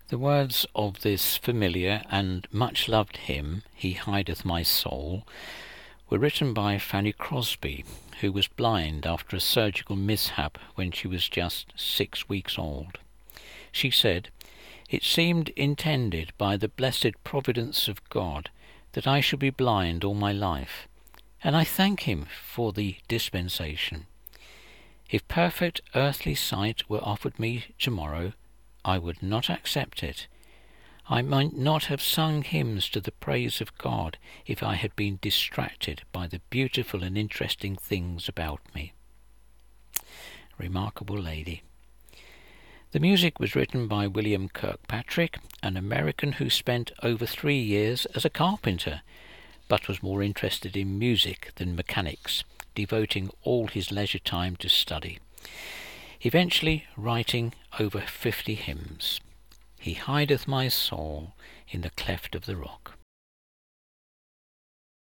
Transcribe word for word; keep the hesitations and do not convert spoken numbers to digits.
The words of this familiar and much-loved hymn, "He Hideth My Soul," were written by Fanny Crosby, who was blind after a surgical mishap when she was just six weeks old. She said, "It seemed intended by the blessed providence of God that I should be blind all my life, and I thank Him for the dispensation. If perfect earthly sight were offered me tomorrow, I would not accept it. I might not have sung hymns to the praise of God if I had been distracted by the beautiful and interesting things about me." Remarkable lady. The music was written by William Kirkpatrick, an American who spent over three years as a carpenter, but was more interested in music than mechanics, devoting all his leisure time to study, eventually writing over fifty hymns. "He hideth my soul in the cleft of the rock."